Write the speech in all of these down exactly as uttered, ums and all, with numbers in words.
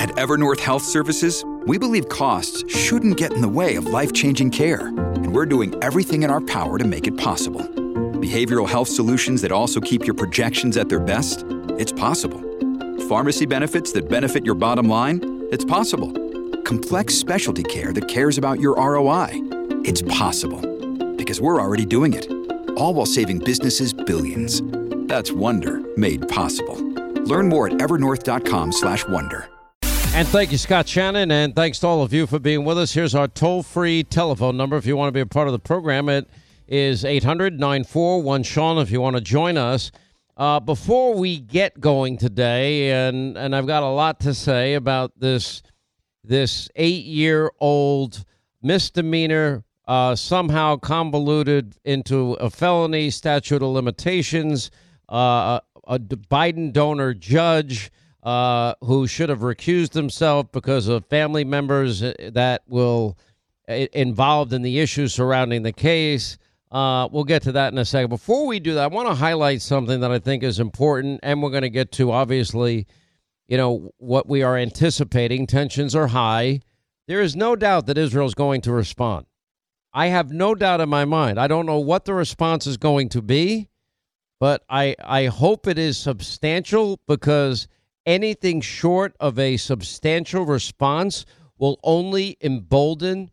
At Evernorth Health Services, we believe costs shouldn't get in the way of life-changing care, and we're doing everything in our power to make it possible. Behavioral health solutions that also keep your projections at their best? It's possible. Pharmacy benefits that benefit your bottom line? It's possible. Complex specialty care that cares about your R O I? It's possible. Because we're already doing it. All while saving businesses billions. That's Wonder made possible. Learn more at evernorth.com slash wonder. And thank you, Scott Shannon, and thanks to all of you for being with us. Here's our toll-free telephone number if you want to be a part of the program. It is eight hundred, nine four one, Sean if you want to join us. Uh, before we get going today, and, and I've got a lot to say about this, this eight-year-old misdemeanor uh, somehow convoluted into a felony, statute of limitations, uh, a Biden donor judge uh, who should have recused himself because of family members that will uh, involved in the issues surrounding the case. Uh, we'll get to that in a second. Before we do that, I want to highlight something that I think is important, and we're going to get to, obviously, you know, what we are anticipating. Tensions are high. There is no doubt that Israel is going to respond. I have no doubt in my mind. I don't know what the response is going to be, but I, I hope it is substantial, because anything short of a substantial response will only embolden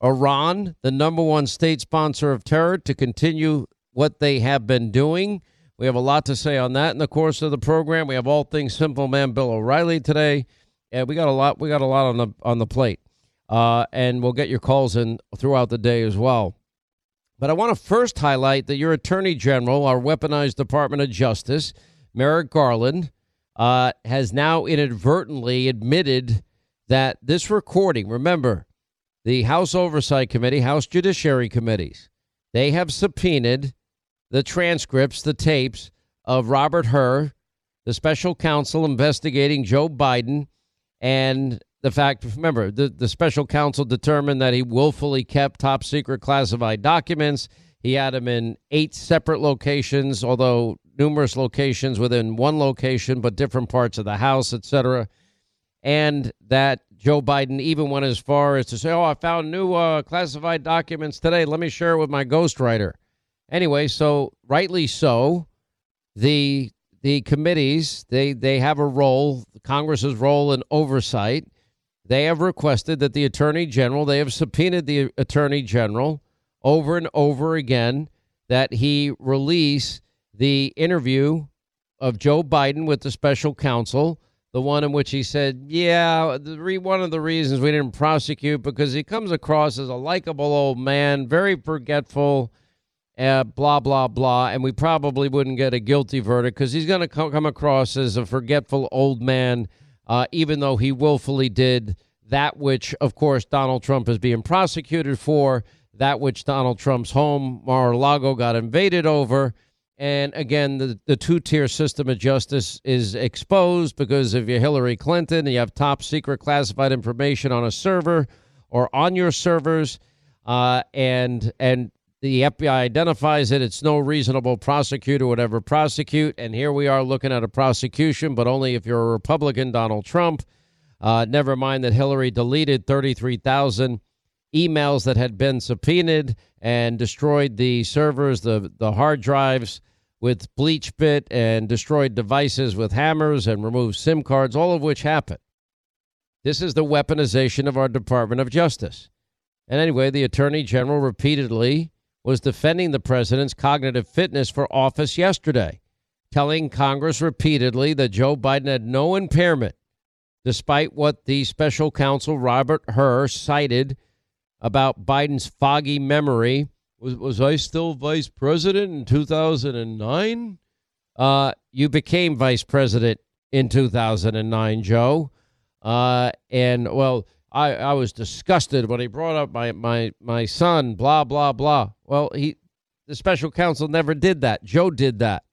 Iran, the number one state sponsor of terror, to continue what they have been doing. We have a lot to say on that in the course of the program. We have all things Simple Man Bill O'Reilly today, and we got a lot. We got a lot on the on the plate, uh, and we'll get your calls in throughout the day as well. But I want to first highlight that your Attorney General, our weaponized Department of Justice, Merrick Garland, uh, has now inadvertently admitted that this recording, remember, the House Oversight Committee, House Judiciary Committees, they have subpoenaed the transcripts, the tapes of Robert Hur, the special counsel investigating Joe Biden, and the fact, remember, the, the special counsel determined that he willfully kept top secret classified documents. He had them in eight separate locations, although numerous locations within one location, but different parts of the House, et cetera. And that Joe Biden even went as far as to say, oh, I found new uh, classified documents today. Let me share it with my ghostwriter. Anyway, so rightly so, the the committees, they, they have a role, Congress's role in oversight. They have requested that the Attorney General, they have subpoenaed the Attorney General over and over again that he release the interview of Joe Biden with the special counsel, the one in which he said, yeah, the re- one of the reasons we didn't prosecute because he comes across as a likable old man, very forgetful, uh, blah, blah, blah, and we probably wouldn't get a guilty verdict because he's going to co- come across as a forgetful old man, uh, even though he willfully did that which, of course, Donald Trump is being prosecuted for, that which Donald Trump's home, Mar-a-Lago, got invaded over. And again, the, the two-tier system of justice is exposed because if you're Hillary Clinton and you have top secret classified information on a server or on your servers, uh, and and the F B I identifies it, it's no reasonable prosecutor would ever prosecute. And here we are looking at a prosecution, but only if you're a Republican, Donald Trump. Uh, never mind that Hillary deleted thirty-three thousand emails that had been subpoenaed and destroyed the servers, the, the hard drives with BleachBit, and destroyed devices with hammers and removed SIM cards, all of which happened. This is the weaponization of our Department of Justice. And anyway, the Attorney General repeatedly was defending the president's cognitive fitness for office yesterday, telling Congress repeatedly that Joe Biden had no impairment, despite what the special counsel Robert Hur cited about Biden's foggy memory. Was, was I still vice president in two thousand nine? Uh, you became vice president in two thousand nine, Joe. Uh, and, well, I, I was disgusted when he brought up my, my, my son, blah, blah, blah. Well, he the special counsel never did that. Joe did that.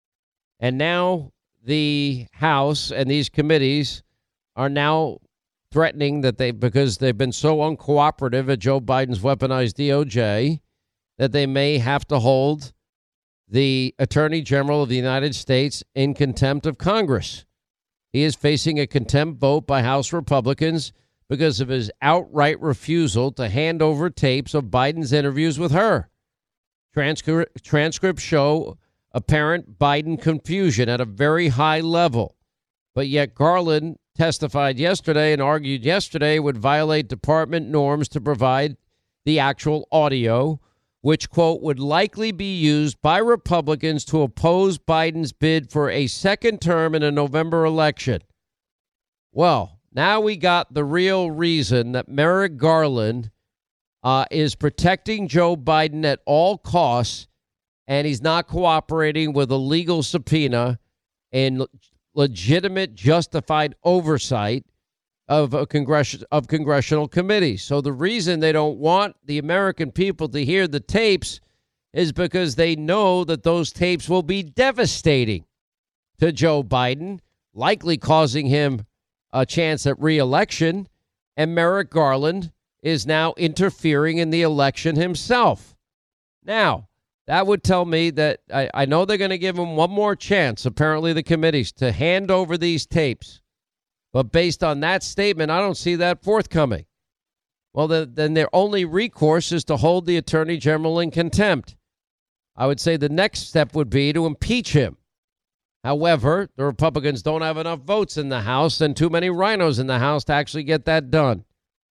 And now the House and these committees are now threatening that they, because they've been so uncooperative at Joe Biden's weaponized D O J, that they may have to hold the Attorney General of the United States in contempt of Congress. He is facing a contempt vote by House Republicans because of his outright refusal to hand over tapes of Biden's interviews with her. Transcri- transcripts show apparent Biden confusion at a very high level. But yet Garland testified yesterday and argued yesterday would violate department norms to provide the actual audio, which, quote, would likely be used by Republicans to oppose Biden's bid for a second term in a November election. Well, now we got the real reason that Merrick Garland uh, is protecting Joe Biden at all costs, and he's not cooperating with a legal subpoena and legitimate, justified oversight of a congress of congressional committees. So the reason they don't want the American people to hear the tapes is because they know that those tapes will be devastating to Joe Biden, likely causing him a chance at re-election. And Merrick Garland is now interfering in the election himself. Now, that would tell me that I, I know they're going to give him one more chance, apparently the committees, to hand over these tapes. But based on that statement, I don't see that forthcoming. Well, the, then their only recourse is to hold the attorney general in contempt. I would say the next step would be to impeach him. However, the Republicans don't have enough votes in the House and too many rhinos in the House to actually get that done.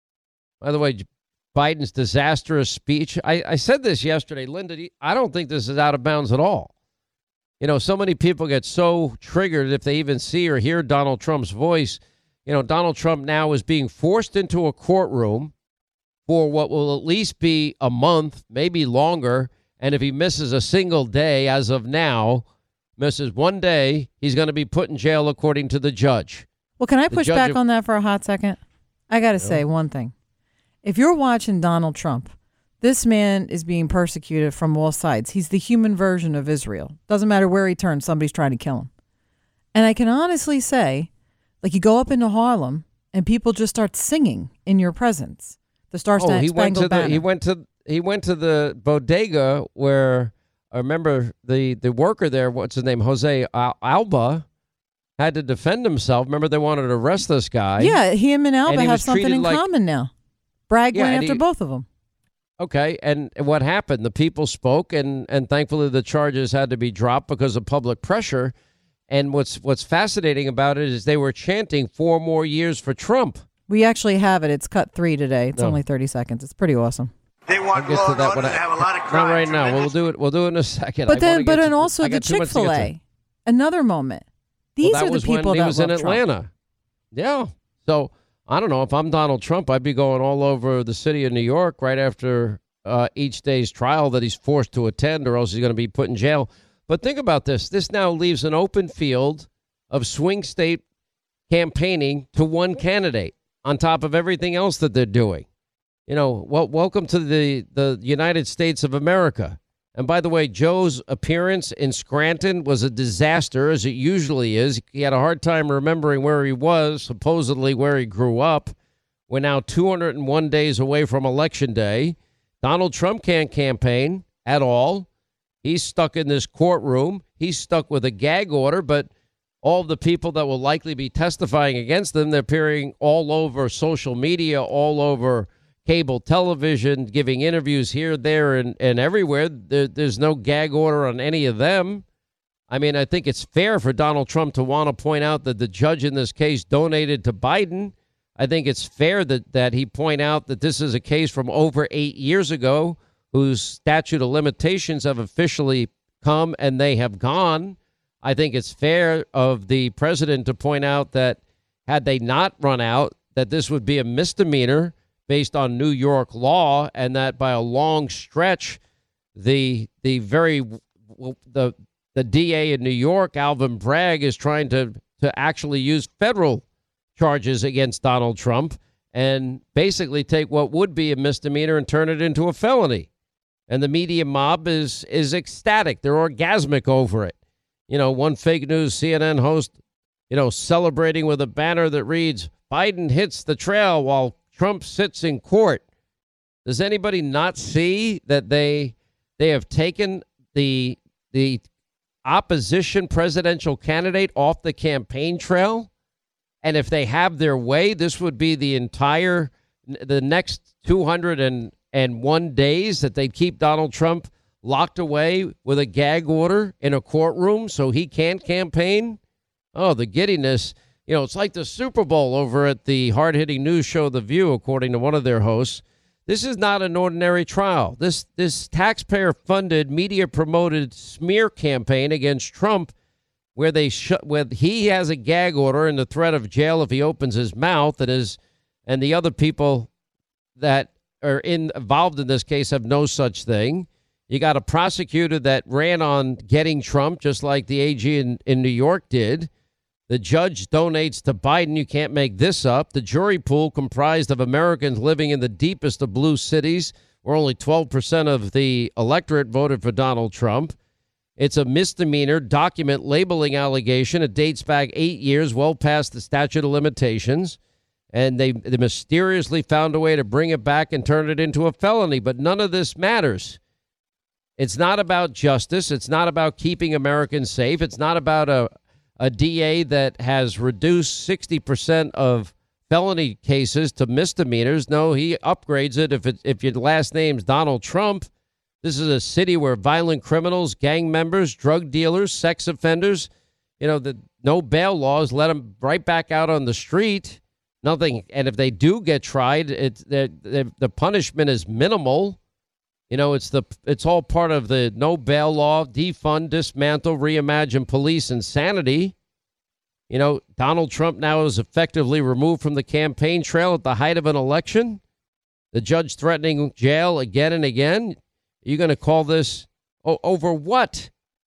By the way, Biden's disastrous speech, I, I said this yesterday, Linda, I don't think this is out of bounds at all. You know, so many people get so triggered if they even see or hear Donald Trump's voice. You know, Donald Trump now is being forced into a courtroom for what will at least be a month, maybe longer. And if he misses a single day as of now, misses one day, he's going to be put in jail according to the judge. Well, can I push back of- on that for a hot second? I got to say one thing. If you're watching Donald Trump, this man is being persecuted from all sides. He's the human version of Israel. Doesn't matter where he turns, somebody's trying to kill him. And I can honestly say, like, you go up into Harlem and people just start singing in your presence. The Star oh, he Spangled went to Banner. the, he went to he went to the bodega where I remember the the worker there. What's his name? Jose Alba had to defend himself. Remember, they wanted to arrest this guy. Yeah, him and Alba and have something in like, common now. Bragg yeah, went after he, both of them. Okay, and what happened? The people spoke, and and thankfully the charges had to be dropped because of public pressure. And what's what's fascinating about it is they were chanting four more years for Trump. We actually have it. It's cut three today. It's no. only thirty seconds. It's pretty awesome. They want I'll get to that, but I, have a lot of crime. not right now. We'll do it. We'll do it in a second. But I then, but then to, also the Chick-fil-A, another moment. These well, that are the was people when that he was love in Atlanta. Trump. Yeah. So I don't know if I'm Donald Trump, I'd be going all over the city of New York right after uh, each day's trial that he's forced to attend, or else he's going to be put in jail. But think about this. This now leaves an open field of swing state campaigning to one candidate on top of everything else that they're doing. You know, well, welcome to the, the United States of America. And by the way, Joe's appearance in Scranton was a disaster, as it usually is. He had a hard time remembering where he was, supposedly where he grew up. We're now two hundred one days away from Election Day. Donald Trump can't campaign at all. He's stuck in this courtroom. He's stuck with a gag order, but all of the people that will likely be testifying against them, they're appearing all over social media, all over cable television, giving interviews here, there, and, and everywhere. There, there's no gag order on any of them. I mean, I think it's fair for Donald Trump to want to point out that the judge in this case donated to Biden. I think it's fair that, that he point out that this is a case from over eight years ago whose statute of limitations have officially come and they have gone. I think it's fair of the president to point out that had they not run out, that this would be a misdemeanor based on New York law, and that by a long stretch, the the very the the D A in New York, Alvin Bragg, is trying to to actually use federal charges against Donald Trump and basically take what would be a misdemeanor and turn it into a felony. And the media mob is is ecstatic. They're orgasmic over it. You know, one fake news C N N host, you know, celebrating with a banner that reads, "Biden hits the trail while Trump sits in court." Does anybody not see that they they have taken the the opposition presidential candidate off the campaign trail? And if they have their way, this would be the entire, the next two hundred one days that they'd keep Donald Trump locked away with a gag order in a courtroom so he can't campaign. Oh, the giddiness. You know, it's like the Super Bowl over at the hard-hitting news show The View, according to one of their hosts. This is not an ordinary trial. This this taxpayer-funded, media-promoted smear campaign against Trump, where they sh- where he has a gag order and the threat of jail if he opens his mouth, and his and the other people that are in, involved in this case have no such thing. You got a prosecutor that ran on getting Trump, just like the A G in, in New York did. The judge donates to Biden. You can't make this up. The jury pool, comprised of Americans living in the deepest of blue cities, where only twelve percent of the electorate voted for Donald Trump. It's a misdemeanor document labeling allegation. It dates back eight years, well past the statute of limitations. And they, they mysteriously found a way to bring it back and turn it into a felony. But none of this matters. It's not about justice. It's not about keeping Americans safe. It's not about a A D A that has reduced sixty percent of felony cases to misdemeanors. No, he upgrades it if it, if your last name's Donald Trump. This is a city where violent criminals, gang members, drug dealers, sex offenders, you know, the no bail laws let them right back out on the street. Nothing. And if they do get tried, it's the, the, the punishment is minimal. You know, it's the it's all part of the no bail law, defund, dismantle, reimagine police insanity. You know, Donald Trump now is effectively removed from the campaign trail at the height of an election. The judge threatening jail again and again. Are you going to call this oh, over what?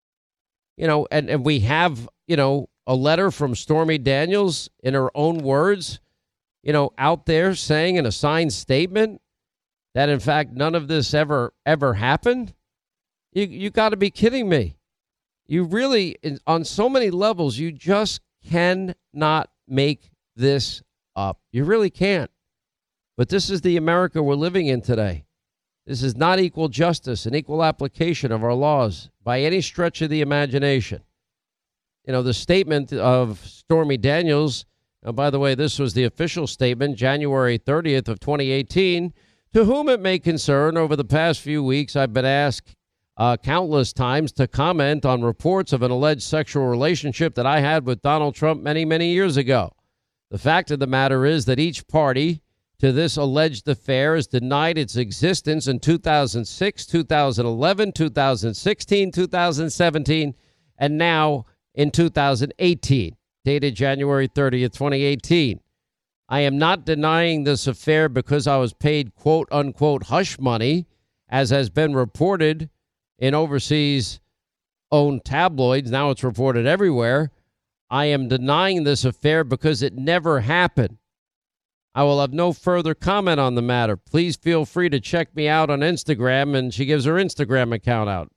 You know, and, and we have, you know, a letter from Stormy Daniels in her own words, you know, out there saying in a signed statement that, in fact, none of this ever, ever happened. You you got to be kidding me. You really, on so many levels, you just cannot make this up. You really can't. But this is the America we're living in today. This is not equal justice and equal application of our laws by any stretch of the imagination. You know, the statement of Stormy Daniels, and by the way, this was the official statement, January thirtieth of twenty eighteen, to whom it may concern, over the past few weeks, I've been asked uh, countless times to comment on reports of an alleged sexual relationship that I had with Donald Trump many, many years ago. The fact of the matter is that each party to this alleged affair has denied its existence in two thousand six, two thousand eleven, two thousand sixteen, two thousand seventeen, and now in two thousand eighteen, dated January thirtieth, twenty eighteen. I am not denying this affair because I was paid quote unquote hush money, as has been reported in overseas owned tabloids. Now it's reported everywhere. I am denying this affair because it never happened. I will have no further comment on the matter. Please feel free to check me out on Instagram. And she gives her Instagram account out.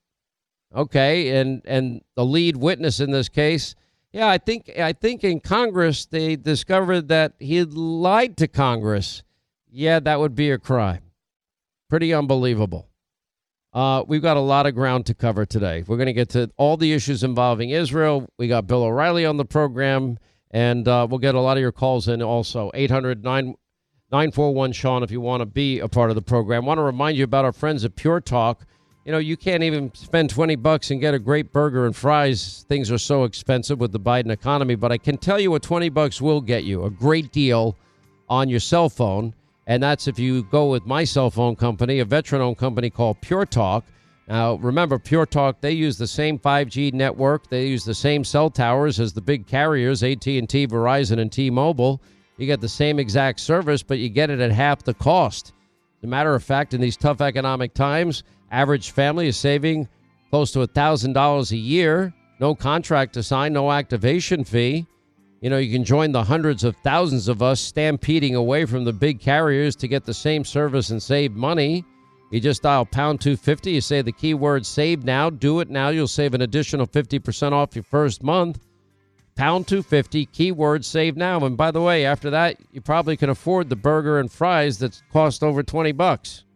Okay. And, and the lead witness in this case, Yeah, I think I think in Congress they discovered that he had lied to Congress. Yeah, that would be a crime. Pretty unbelievable. Uh, we've got a lot of ground to cover today. We're going to get to all the issues involving Israel. We got Bill O'Reilly on the program, and uh, we'll get a lot of your calls in also. eight hundred, nine four one, Sean if you want to be a part of the program. I want to remind you about our friends at Pure Talk. You know, you can't even spend twenty bucks and get a great burger and fries. Things are so expensive with the Biden economy. But I can tell you what twenty bucks will get you, a great deal on your cell phone. And that's if you go with my cell phone company, a veteran-owned company called Pure Talk. Now, remember, Pure Talk, they use the same five G network. They use the same cell towers as the big carriers, A T and T, Verizon, and T-Mobile. You get the same exact service, but you get it at half the cost. As a matter of fact, in these tough economic times, average family is saving close to one thousand dollars a year. No contract to sign, no activation fee. You know, you can join the hundreds of thousands of us stampeding away from the big carriers to get the same service and save money. You just dial pound two fifty. You say the keyword save now. Do it now. You'll save an additional fifty percent off your first month. Pound two fifty, keyword save now. And by the way, after that, you probably can afford the burger and fries that cost over twenty bucks.